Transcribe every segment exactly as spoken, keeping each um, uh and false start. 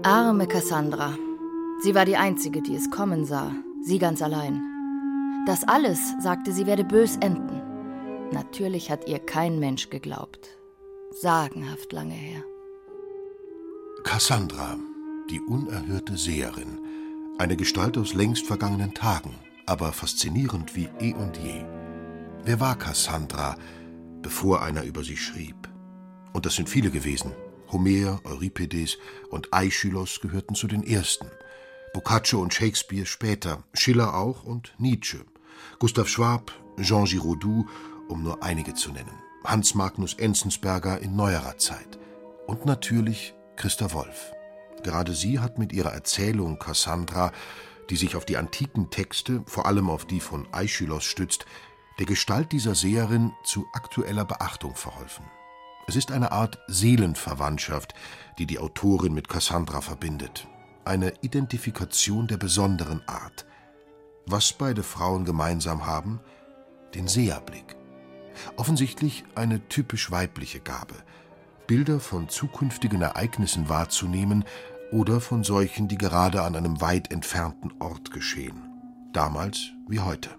Arme Cassandra. Sie war die Einzige, die es kommen sah. Sie ganz allein. Das alles, sagte sie, werde bös enden. Natürlich hat ihr kein Mensch geglaubt. Sagenhaft lange her. Cassandra, die unerhörte Seherin. Eine Gestalt aus längst vergangenen Tagen, aber faszinierend wie eh und je. Wer war Cassandra, bevor einer über sie schrieb? Und das sind viele gewesen. Homer, Euripides und Aeschylus gehörten zu den ersten. Boccaccio und Shakespeare später, Schiller auch und Nietzsche. Gustav Schwab, Jean Giraudoux, um nur einige zu nennen. Hans Magnus Enzensberger in neuerer Zeit. Und natürlich Christa Wolf. Gerade sie hat mit ihrer Erzählung Cassandra, die sich auf die antiken Texte, vor allem auf die von Aeschylus stützt, der Gestalt dieser Seherin zu aktueller Beachtung verholfen. Es ist eine Art Seelenverwandtschaft, die die Autorin mit Cassandra verbindet. Eine Identifikation der besonderen Art. Was beide Frauen gemeinsam haben? Den Seherblick. Offensichtlich eine typisch weibliche Gabe. Bilder von zukünftigen Ereignissen wahrzunehmen oder von solchen, die gerade an einem weit entfernten Ort geschehen. Damals wie heute.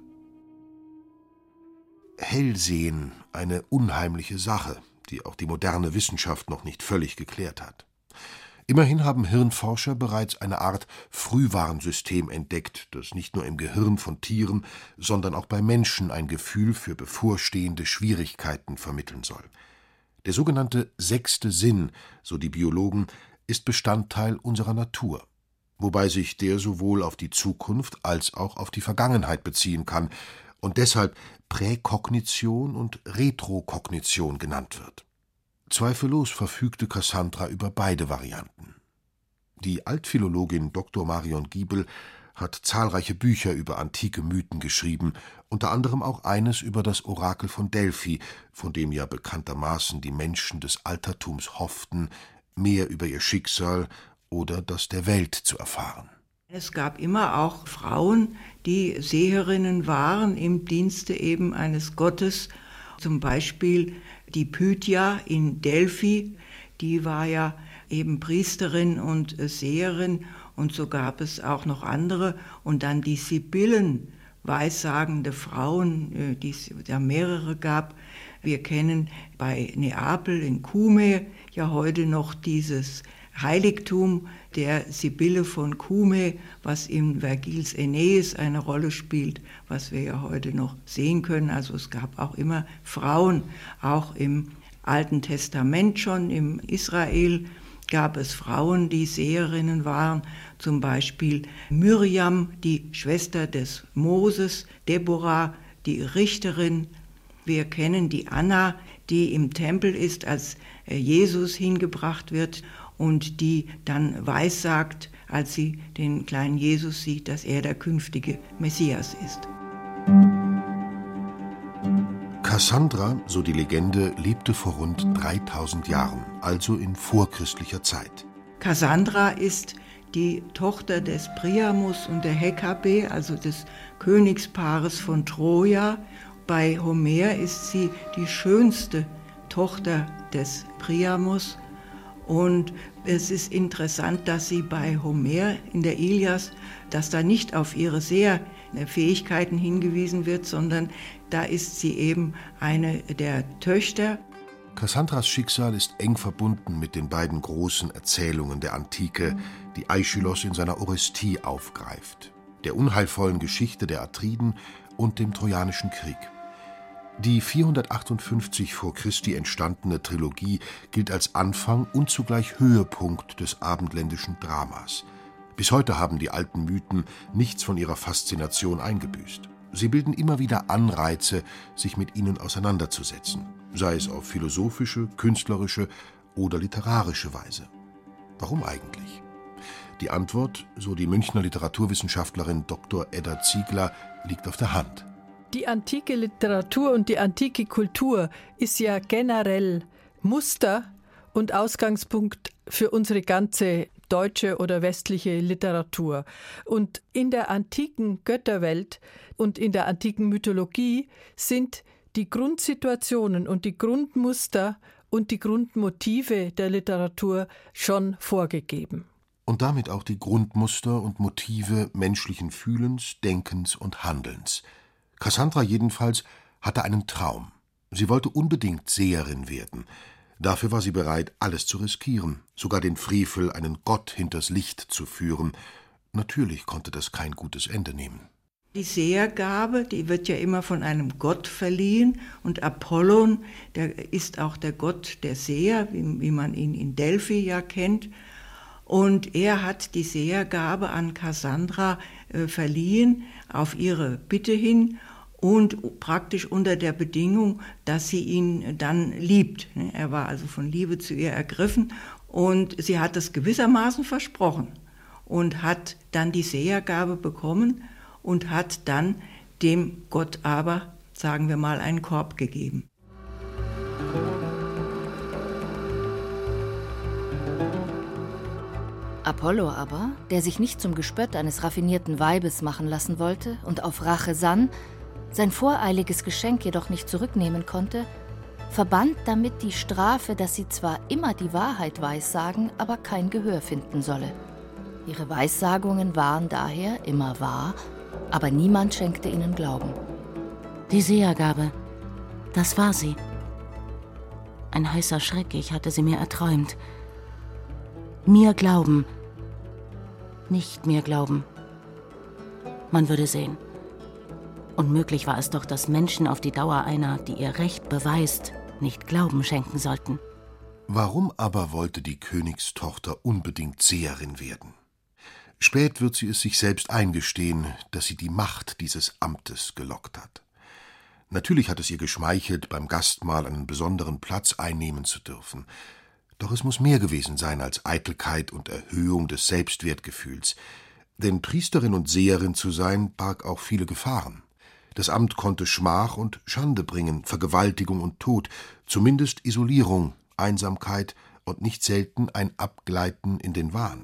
Hellsehen, eine unheimliche Sache, die auch die moderne Wissenschaft noch nicht völlig geklärt hat. Immerhin haben Hirnforscher bereits eine Art Frühwarnsystem entdeckt, das nicht nur im Gehirn von Tieren, sondern auch bei Menschen ein Gefühl für bevorstehende Schwierigkeiten vermitteln soll. Der sogenannte sechste Sinn, so die Biologen, ist Bestandteil unserer Natur, wobei sich der sowohl auf die Zukunft als auch auf die Vergangenheit beziehen kann und deshalb Präkognition und Retrokognition genannt wird. Zweifellos verfügte Cassandra über beide Varianten. Die Altphilologin Doktor Marion Giebel hat zahlreiche Bücher über antike Mythen geschrieben, unter anderem auch eines über das Orakel von Delphi, von dem ja bekanntermaßen die Menschen des Altertums hofften, mehr über ihr Schicksal oder das der Welt zu erfahren. Es gab immer auch Frauen, die Seherinnen waren im Dienste eben eines Gottes, zum Beispiel die Pythia in Delphi, die war ja eben Priesterin und Seherin, und so gab es auch noch andere. Und dann die Sibyllen, weissagende Frauen, die es ja mehrere gab. Wir kennen bei Neapel in Cumae ja heute noch dieses Heiligtum der Sibylle von Cumae, was in Vergils Aeneis eine Rolle spielt, was wir ja heute noch sehen können. Also es gab auch immer Frauen, auch im Alten Testament schon, im Israel gab es Frauen, die Seherinnen waren, zum Beispiel Miriam, die Schwester des Moses, Deborah, die Richterin. Wir kennen die Anna, die im Tempel ist, als Jesus hingebracht wird und die dann weissagt, als sie den kleinen Jesus sieht, dass er der künftige Messias ist. Cassandra, so die Legende, lebte vor rund dreitausend Jahren, also in vorchristlicher Zeit. Cassandra ist die Tochter des Priamus und der Hekabe, also des Königspaares von Troja. Bei Homer ist sie die schönste Tochter des Priamus. Und es ist interessant, dass sie bei Homer in der Ilias, dass da nicht auf ihre Seherfähigkeiten hingewiesen wird, sondern da ist sie eben eine der Töchter. Cassandras Schicksal ist eng verbunden mit den beiden großen Erzählungen der Antike, die Aeschylus in seiner Orestie aufgreift, der unheilvollen Geschichte der Atriden und dem Trojanischen Krieg. Die vierhundertachtundfünfzig vor Christi entstandene Trilogie gilt als Anfang und zugleich Höhepunkt des abendländischen Dramas. Bis heute haben die alten Mythen nichts von ihrer Faszination eingebüßt. Sie bilden immer wieder Anreize, sich mit ihnen auseinanderzusetzen, sei es auf philosophische, künstlerische oder literarische Weise. Warum eigentlich? Die Antwort, so die Münchner Literaturwissenschaftlerin Doktor Edda Ziegler, liegt auf der Hand. Die antike Literatur und die antike Kultur ist ja generell Muster und Ausgangspunkt für unsere ganze deutsche oder westliche Literatur. Und in der antiken Götterwelt und in der antiken Mythologie sind die Grundsituationen und die Grundmuster und die Grundmotive der Literatur schon vorgegeben. und damit auch die Grundmuster und Motive menschlichen Fühlens, Denkens und Handelns. Cassandra jedenfalls hatte einen Traum. Sie wollte unbedingt Seherin werden. Dafür war sie bereit, alles zu riskieren, sogar den Frevel, einen Gott hinters Licht zu führen. Natürlich konnte das kein gutes Ende nehmen. Die Sehergabe, die wird ja immer von einem Gott verliehen, und Apollon, der ist auch der Gott der Seher, wie, wie man ihn in Delphi ja kennt. Und er hat die Sehergabe an Cassandra äh, verliehen, auf ihre Bitte hin und praktisch unter der Bedingung, dass sie ihn dann liebt. Er war also von Liebe zu ihr ergriffen und sie hat das gewissermaßen versprochen und hat dann die Sehergabe bekommen und hat dann dem Gott aber, sagen wir mal, einen Korb gegeben. Apollo aber, der sich nicht zum Gespött eines raffinierten Weibes machen lassen wollte und auf Rache sann, sein voreiliges Geschenk jedoch nicht zurücknehmen konnte, verband damit die Strafe, dass sie zwar immer die Wahrheit weissagen, aber kein Gehör finden solle. Ihre Weissagungen waren daher immer wahr, aber niemand schenkte ihnen Glauben. Die Sehergabe, das war sie. Ein heißer Schreck, ich hatte sie mir erträumt. Mir glauben, nicht mir glauben. Man würde sehen. Unmöglich war es doch, dass Menschen auf die Dauer einer, die ihr Recht beweist, nicht Glauben schenken sollten. Warum aber wollte die Königstochter unbedingt Seherin werden? Spät wird sie es sich selbst eingestehen, dass sie die Macht dieses Amtes gelockt hat. Natürlich hat es ihr geschmeichelt, beim Gastmahl einen besonderen Platz einnehmen zu dürfen. Doch es muss mehr gewesen sein als Eitelkeit und Erhöhung des Selbstwertgefühls. Denn Priesterin und Seherin zu sein, barg auch viele Gefahren. Das Amt konnte Schmach und Schande bringen, Vergewaltigung und Tod, zumindest Isolierung, Einsamkeit und nicht selten ein Abgleiten in den Wahn.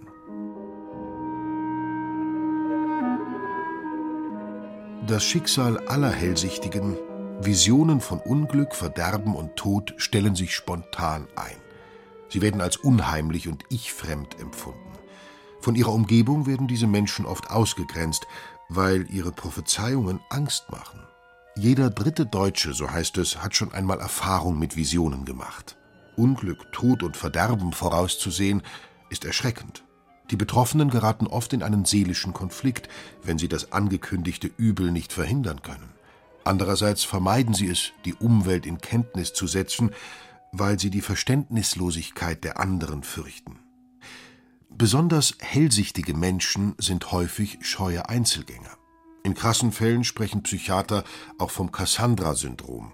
Das Schicksal aller Hellsichtigen, Visionen von Unglück, Verderben und Tod stellen sich spontan ein. Sie werden als unheimlich und ich-fremd empfunden. Von ihrer Umgebung werden diese Menschen oft ausgegrenzt, weil ihre Prophezeiungen Angst machen. Jeder dritte Deutsche, so heißt es, hat schon einmal Erfahrung mit Visionen gemacht. Unglück, Tod und Verderben vorauszusehen, ist erschreckend. Die Betroffenen geraten oft in einen seelischen Konflikt, wenn sie das angekündigte Übel nicht verhindern können. Andererseits vermeiden sie es, die Umwelt in Kenntnis zu setzen, weil sie die Verständnislosigkeit der anderen fürchten. Besonders hellsichtige Menschen sind häufig scheue Einzelgänger. In krassen Fällen sprechen Psychiater auch vom Cassandra-Syndrom.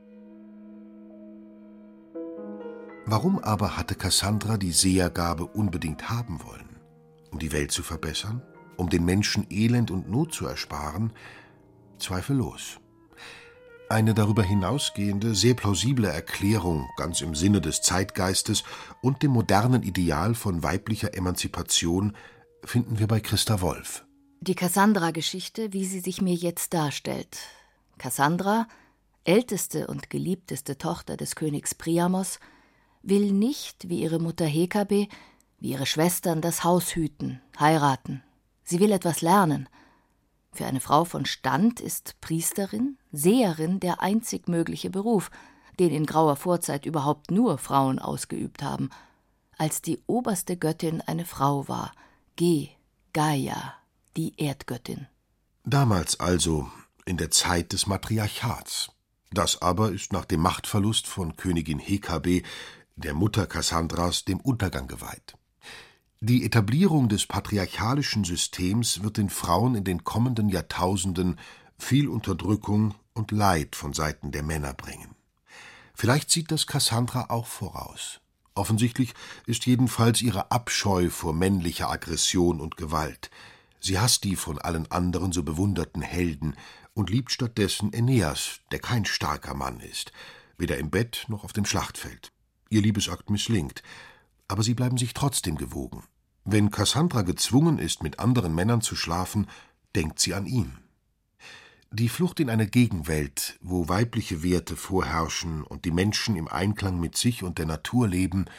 Warum aber hatte Cassandra die Sehergabe unbedingt haben wollen? Um die Welt zu verbessern? Um den Menschen Elend und Not zu ersparen? Zweifellos. Eine darüber hinausgehende, sehr plausible Erklärung, ganz im Sinne des Zeitgeistes und dem modernen Ideal von weiblicher Emanzipation, finden wir bei Christa Wolf. Die Cassandra-Geschichte, wie sie sich mir jetzt darstellt. Cassandra, älteste und geliebteste Tochter des Königs Priamos, will nicht, wie ihre Mutter Hekabe, wie ihre Schwestern, das Haus hüten, heiraten. Sie will etwas lernen. Für eine Frau von Stand ist Priesterin, Seherin der einzig mögliche Beruf, den in grauer Vorzeit überhaupt nur Frauen ausgeübt haben. Als die oberste Göttin eine Frau war, Ge, Gaia, die Erdgöttin. Damals also, in der Zeit des Matriarchats. Das aber ist nach dem Machtverlust von Königin Hekabe, der Mutter Kassandras, dem Untergang geweiht. Die Etablierung des patriarchalischen Systems wird den Frauen in den kommenden Jahrtausenden viel Unterdrückung und Leid von Seiten der Männer bringen. Vielleicht sieht das Cassandra auch voraus. Offensichtlich ist jedenfalls ihre Abscheu vor männlicher Aggression und Gewalt. Sie hasst die von allen anderen so bewunderten Helden und liebt stattdessen Aeneas, der kein starker Mann ist, weder im Bett noch auf dem Schlachtfeld. Ihr Liebesakt misslingt, aber sie bleiben sich trotzdem gewogen. Wenn Cassandra gezwungen ist, mit anderen Männern zu schlafen, denkt sie an ihn. Die Flucht in eine Gegenwelt, wo weibliche Werte vorherrschen und die Menschen im Einklang mit sich und der Natur leben,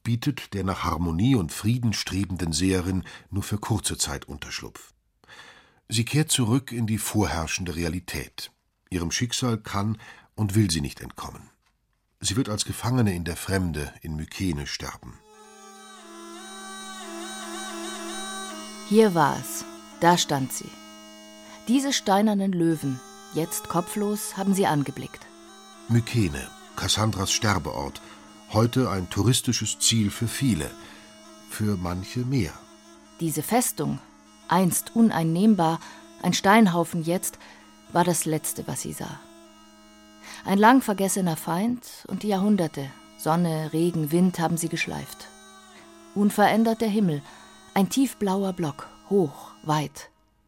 bietet der nach Harmonie und Frieden strebenden Seherin nur für kurze Zeit Unterschlupf. Sie kehrt zurück in die vorherrschende Realität. Ihrem Schicksal kann und will sie nicht entkommen. Sie wird als Gefangene in der Fremde in Mykene sterben. Hier war es, da stand sie. Diese steinernen Löwen, jetzt kopflos, haben sie angeblickt. Mykene, Cassandras Sterbeort, heute ein touristisches Ziel für viele, für manche mehr. Diese Festung, einst uneinnehmbar, ein Steinhaufen jetzt, war das Letzte, was sie sah. Ein lang vergessener Feind und die Jahrhunderte, Sonne, Regen, Wind haben sie geschleift. Unverändert der Himmel, ein tiefblauer Block, hoch, weit.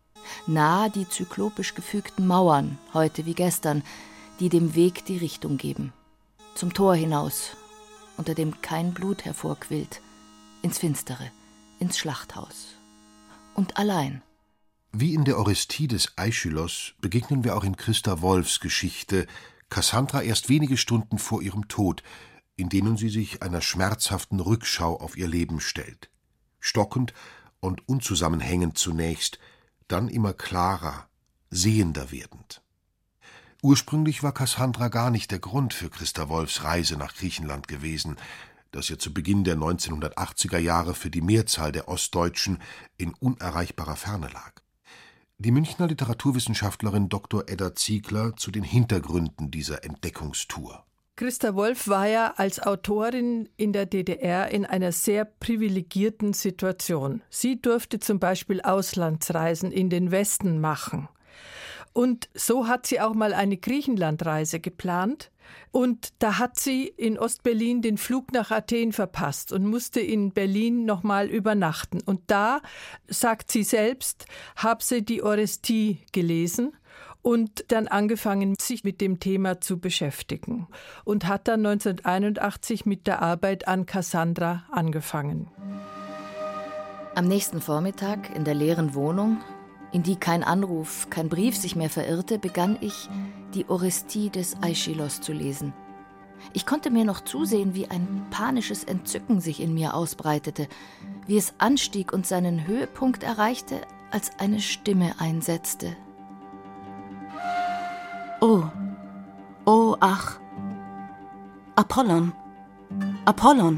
Nah die zyklopisch gefügten Mauern, heute wie gestern, die dem Weg die Richtung geben. Zum Tor hinaus, unter dem kein Blut hervorquillt, ins Finstere, ins Schlachthaus. Und allein. Wie in der Orestie des Aeschylos begegnen wir auch in Christa Wolfs Geschichte Cassandra erst wenige Stunden vor ihrem Tod, in denen sie sich einer schmerzhaften Rückschau auf ihr Leben stellt. Stockend und unzusammenhängend zunächst, dann immer klarer, sehender werdend. Ursprünglich war Cassandra gar nicht der Grund für Christa Wolfs Reise nach Griechenland gewesen, das ja zu Beginn der neunzehnhundertachtziger Jahre für die Mehrzahl der Ostdeutschen in unerreichbarer Ferne lag. Die Münchner Literaturwissenschaftlerin Doktor Edda Ziegler zu den Hintergründen dieser Entdeckungstour. Christa Wolf war ja als Autorin in der D D R in einer sehr privilegierten Situation. Sie durfte zum Beispiel Auslandsreisen in den Westen machen. Und so hat sie auch mal eine Griechenlandreise geplant. Und da hat sie in Ostberlin den Flug nach Athen verpasst und musste in Berlin nochmal übernachten. Und da, sagt sie selbst, habe sie die Orestie gelesen und dann angefangen, sich mit dem Thema zu beschäftigen. Und hat dann neunzehnhunderteinundachtzig mit der Arbeit an Cassandra angefangen. Am nächsten Vormittag in der leeren Wohnung, in die kein Anruf, kein Brief sich mehr verirrte, begann ich, die Orestie des Aeschylos zu lesen. Ich konnte mir noch zusehen, wie ein panisches Entzücken sich in mir ausbreitete, wie es anstieg und seinen Höhepunkt erreichte, als eine Stimme einsetzte. Oh, oh, ach, Apollon, Apollon.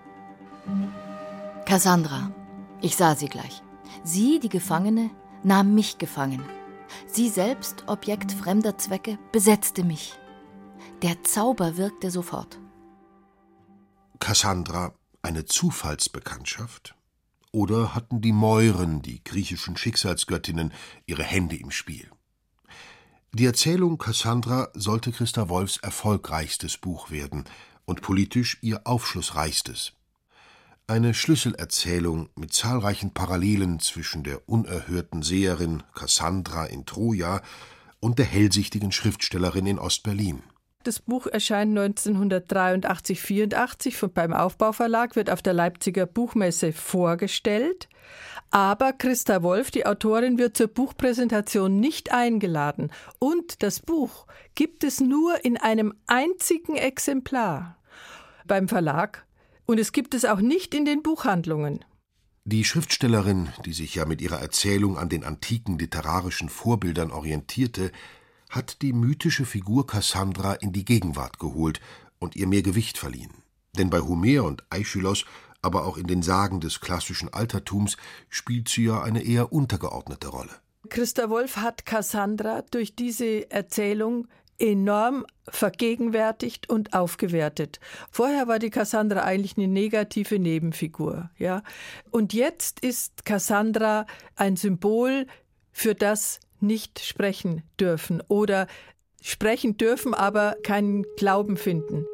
Cassandra, ich sah sie gleich. Sie, die Gefangene, nahm mich gefangen. Sie selbst, Objekt fremder Zwecke, besetzte mich. Der Zauber wirkte sofort. Cassandra, eine Zufallsbekanntschaft? Oder hatten die Moiren, die griechischen Schicksalsgöttinnen, ihre Hände im Spiel? Die Erzählung Cassandra sollte Christa Wolfs erfolgreichstes Buch werden und politisch ihr aufschlussreichstes. Eine Schlüsselerzählung mit zahlreichen Parallelen zwischen der unerhörten Seherin Cassandra in Troja und der hellsichtigen Schriftstellerin in Ostberlin. Das Buch erscheint neunzehnhundertdreiundachtzig vierundachtzig beim Aufbauverlag, wird auf der Leipziger Buchmesse vorgestellt. Aber Christa Wolf, die Autorin, wird zur Buchpräsentation nicht eingeladen. Und das Buch gibt es nur in einem einzigen Exemplar beim Verlag. Und es gibt es auch nicht in den Buchhandlungen. Die Schriftstellerin, die sich ja mit ihrer Erzählung an den antiken literarischen Vorbildern orientierte, hat die mythische Figur Cassandra in die Gegenwart geholt und ihr mehr Gewicht verliehen. Denn bei Homer und Aeschylos, aber auch in den Sagen des klassischen Altertums, spielt sie ja eine eher untergeordnete Rolle. Christa Wolf hat Cassandra durch diese Erzählung enorm vergegenwärtigt und aufgewertet. Vorher war die Cassandra eigentlich eine negative Nebenfigur, ja. Und jetzt ist Cassandra ein Symbol für das nicht sprechen dürfen oder sprechen dürfen, aber keinen Glauben finden.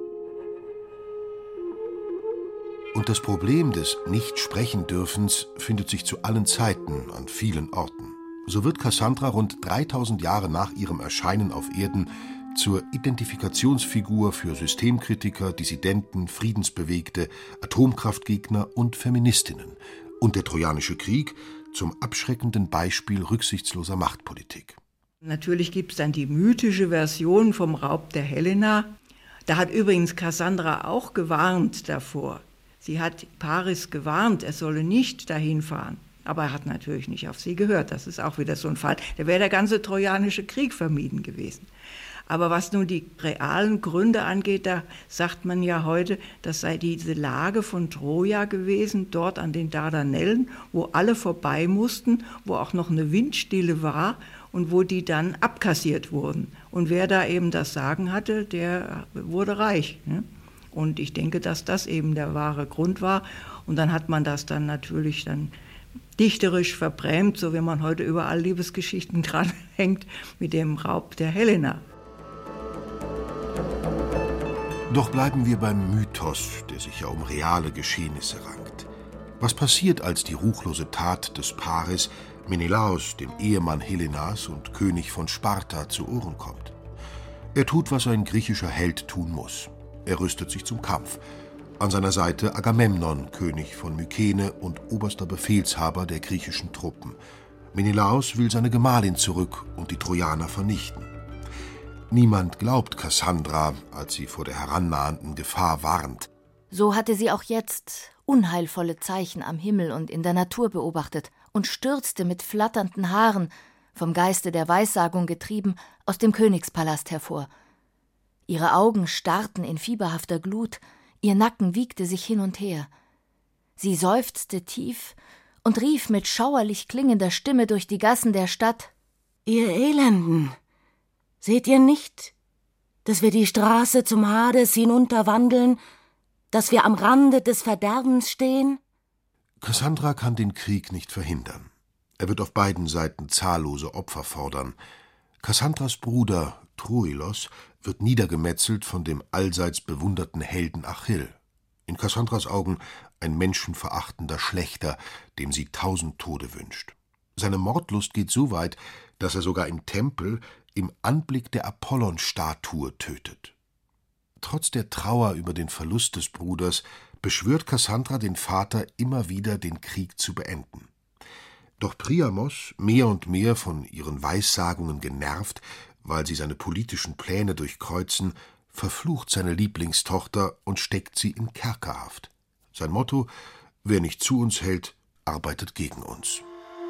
Und das Problem des Nicht-Sprechen-Dürfens findet sich zu allen Zeiten an vielen Orten. So wird Cassandra rund dreitausend Jahre nach ihrem Erscheinen auf Erden zur Identifikationsfigur für Systemkritiker, Dissidenten, Friedensbewegte, Atomkraftgegner und Feministinnen und der Trojanische Krieg zum abschreckenden Beispiel rücksichtsloser Machtpolitik. Natürlich gibt es dann die mythische Version vom Raub der Helena. Da hat übrigens Cassandra auch gewarnt davor. Sie hat Paris gewarnt, er solle nicht dahin fahren. Aber er hat natürlich nicht auf sie gehört. Das ist auch wieder so ein Fall. Da wäre der ganze Trojanische Krieg vermieden gewesen. Aber was nun die realen Gründe angeht, da sagt man ja heute, das sei diese Lage von Troja gewesen, dort an den Dardanellen, wo alle vorbei mussten, wo auch noch eine Windstille war und wo die dann abkassiert wurden. Und wer da eben das Sagen hatte, der wurde reich. Ne? Und ich denke, dass das eben der wahre Grund war. Und dann hat man das dann natürlich dann dichterisch verbrämt, so wie man heute überall Liebesgeschichten dranhängt, mit dem Raub der Helena. Doch bleiben wir beim Mythos, der sich ja um reale Geschehnisse rankt. Was passiert, als die ruchlose Tat des Paris Menelaos, dem Ehemann Helenas und König von Sparta, zu Ohren kommt? Er tut, was ein griechischer Held tun muss. Er rüstet sich zum Kampf. An seiner Seite Agamemnon, König von Mykene und oberster Befehlshaber der griechischen Truppen. Menelaos will seine Gemahlin zurück und die Trojaner vernichten. Niemand glaubt Kassandra, als sie vor der herannahenden Gefahr warnt. So hatte sie auch jetzt unheilvolle Zeichen am Himmel und in der Natur beobachtet und stürzte mit flatternden Haaren, vom Geiste der Weissagung getrieben, aus dem Königspalast hervor. Ihre Augen starrten in fieberhafter Glut, ihr Nacken wiegte sich hin und her. Sie seufzte tief und rief mit schauerlich klingender Stimme durch die Gassen der Stadt: »Ihr Elenden! Seht ihr nicht, dass wir die Straße zum Hades hinunterwandeln, dass wir am Rande des Verderbens stehen?« Kassandra kann den Krieg nicht verhindern. Er wird auf beiden Seiten zahllose Opfer fordern. Kassandras Bruder Troilos wird niedergemetzelt von dem allseits bewunderten Helden Achill. In Kassandras Augen ein menschenverachtender Schlächter, dem sie tausend Tode wünscht. Seine Mordlust geht so weit, dass er sogar im Tempel im Anblick der Apollon-Statue tötet. Trotz der Trauer über den Verlust des Bruders beschwört Kassandra den Vater immer wieder, den Krieg zu beenden. Doch Priamos, mehr und mehr von ihren Weissagungen genervt, weil sie seine politischen Pläne durchkreuzen, verflucht seine Lieblingstochter und steckt sie in Kerkerhaft. Sein Motto: wer nicht zu uns hält, arbeitet gegen uns.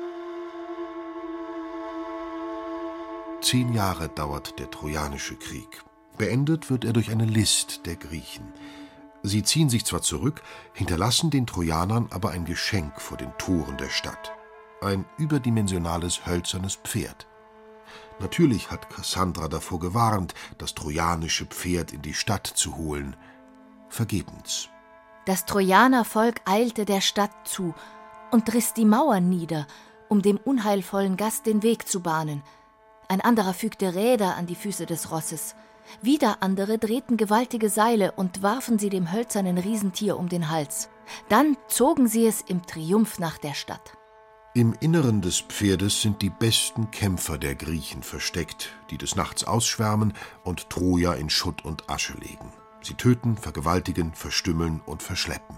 Zehn Jahre dauert der Trojanische Krieg. Beendet wird er durch eine List der Griechen. Sie ziehen sich zwar zurück, hinterlassen den Trojanern aber ein Geschenk vor den Toren der Stadt. Ein überdimensionales hölzernes Pferd. Natürlich hat Kassandra davor gewarnt, das trojanische Pferd in die Stadt zu holen. Vergebens. Das Trojanervolk eilte der Stadt zu und riss die Mauern nieder, um dem unheilvollen Gast den Weg zu bahnen. Ein anderer fügte Räder an die Füße des Rosses. Wieder andere drehten gewaltige Seile und warfen sie dem hölzernen Riesentier um den Hals. Dann zogen sie es im Triumph nach der Stadt. Im Inneren des Pferdes sind die besten Kämpfer der Griechen versteckt, die des Nachts ausschwärmen und Troja in Schutt und Asche legen. Sie töten, vergewaltigen, verstümmeln und verschleppen.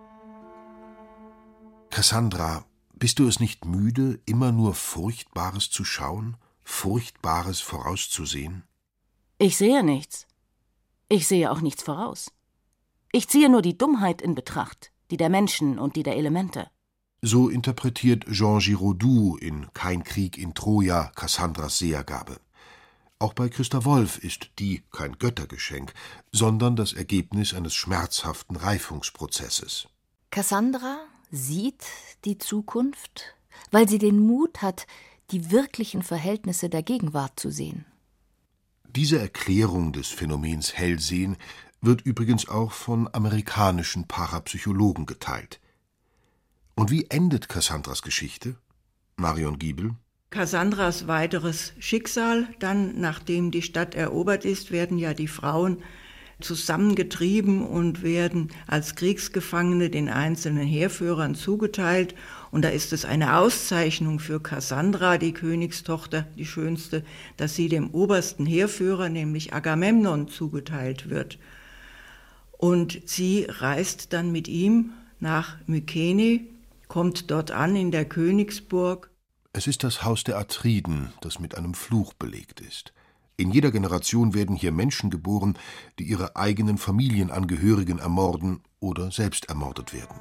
Kassandra, bist du es nicht müde, immer nur Furchtbares zu schauen, Furchtbares vorauszusehen? Ich sehe nichts. Ich sehe auch nichts voraus. Ich ziehe nur die Dummheit in Betracht, die der Menschen und die der Elemente. So interpretiert Jean Giraudoux in Kein Krieg in Troja Kassandras Sehergabe. Auch bei Christa Wolf ist die kein Göttergeschenk, sondern das Ergebnis eines schmerzhaften Reifungsprozesses. Kassandra sieht die Zukunft, weil sie den Mut hat, die wirklichen Verhältnisse der Gegenwart zu sehen. Diese Erklärung des Phänomens Hellsehen wird übrigens auch von amerikanischen Parapsychologen geteilt. Und wie endet Kassandras Geschichte? Marion Giebel? Kassandras weiteres Schicksal, dann, nachdem die Stadt erobert ist, werden ja die Frauen zusammengetrieben und werden als Kriegsgefangene den einzelnen Heerführern zugeteilt. Und da ist es eine Auszeichnung für Kassandra, die Königstochter, die schönste, dass sie dem obersten Heerführer, nämlich Agamemnon, zugeteilt wird. Und sie reist dann mit ihm nach Mykene, kommt dort an in der Königsburg. Es ist das Haus der Atriden, das mit einem Fluch belegt ist. In jeder Generation werden hier Menschen geboren, die ihre eigenen Familienangehörigen ermorden oder selbst ermordet werden.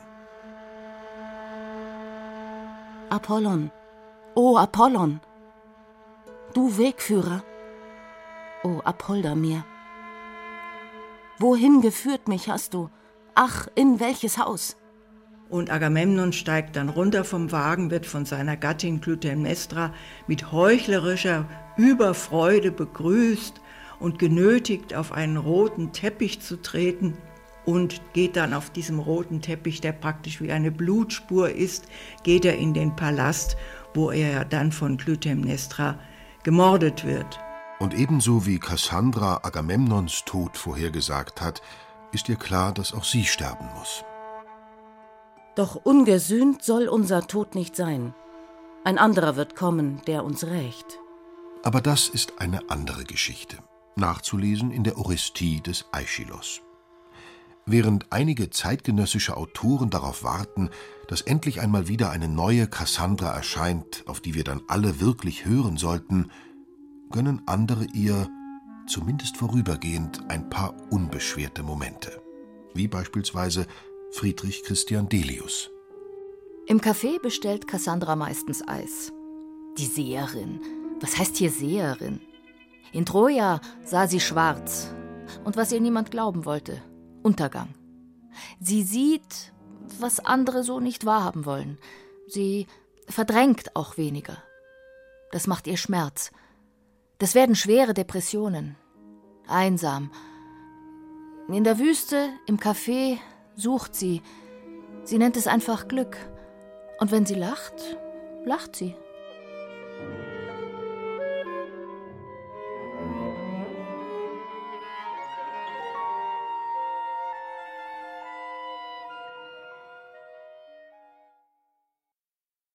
Apollon, o Apollon, du Wegführer, o Apolder mir. Wohin geführt mich hast du? Ach, in welches Haus? Und Agamemnon steigt dann runter vom Wagen, wird von seiner Gattin Klytämnestra mit heuchlerischer Überfreude begrüßt und genötigt, auf einen roten Teppich zu treten und geht dann auf diesem roten Teppich, der praktisch wie eine Blutspur ist, geht er in den Palast, wo er ja dann von Klytämnestra gemordet wird. Und ebenso wie Kassandra Agamemnons Tod vorhergesagt hat, ist ihr klar, dass auch sie sterben muss. Doch ungesühnt soll unser Tod nicht sein. Ein anderer wird kommen, der uns rächt. Aber das ist eine andere Geschichte, nachzulesen in der Orestie des Aeschylos. Während einige zeitgenössische Autoren darauf warten, dass endlich einmal wieder eine neue Kassandra erscheint, auf die wir dann alle wirklich hören sollten, gönnen andere ihr, zumindest vorübergehend, ein paar unbeschwerte Momente, wie beispielsweise Friedrich Christian Delius. Im Café bestellt Kassandra meistens Eis. Die Seherin. Was heißt hier Seherin? In Troja sah sie schwarz. Und was ihr niemand glauben wollte: Untergang. Sie sieht, was andere so nicht wahrhaben wollen. Sie verdrängt auch weniger. Das macht ihr Schmerz. Das werden schwere Depressionen. Einsam. In der Wüste, im Café, sucht sie. Sie nennt es einfach Glück. Und wenn sie lacht, lacht sie.